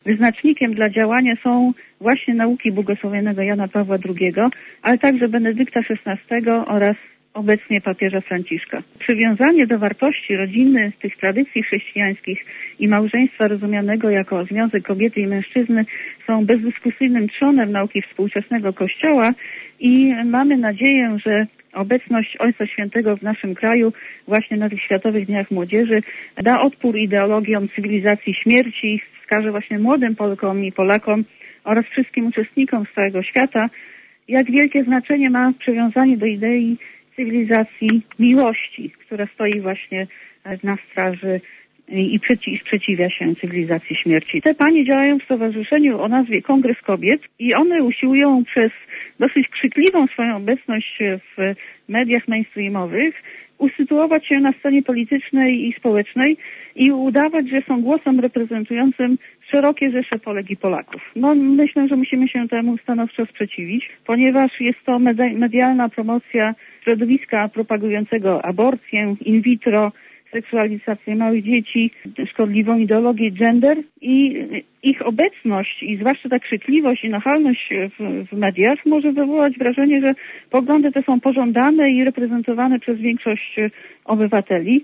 wyznacznikiem dla działania są właśnie nauki błogosławionego Jana Pawła II, ale także Benedykta XVI oraz obecnie papieża Franciszka. Przywiązanie do wartości rodziny, tych tradycji chrześcijańskich i małżeństwa rozumianego jako związek kobiety i mężczyzny są bezdyskusyjnym trzonem nauki współczesnego Kościoła i mamy nadzieję, że obecność Ojca Świętego w naszym kraju właśnie na tych Światowych Dniach Młodzieży da odpór ideologiom cywilizacji śmierci, wskaże właśnie młodym Polkom i Polakom oraz wszystkim uczestnikom z całego świata, jak wielkie znaczenie ma przywiązanie do idei cywilizacji miłości, która stoi właśnie na straży i sprzeciwia się cywilizacji śmierci. Te panie działają w stowarzyszeniu o nazwie Kongres Kobiet i one usiłują przez dosyć krzykliwą swoją obecność w mediach mainstreamowych usytuować się na scenie politycznej i społecznej i udawać, że są głosem reprezentującym szerokie rzesze Polek i Polaków. Myślę, że musimy się temu stanowczo sprzeciwić, ponieważ jest to medialna promocja środowiska propagującego aborcję, in vitro, seksualizację małych dzieci, szkodliwą ideologię gender i ich obecność i zwłaszcza ta krzykliwość i nachalność w mediach może wywołać wrażenie, że poglądy te są pożądane i reprezentowane przez większość obywateli.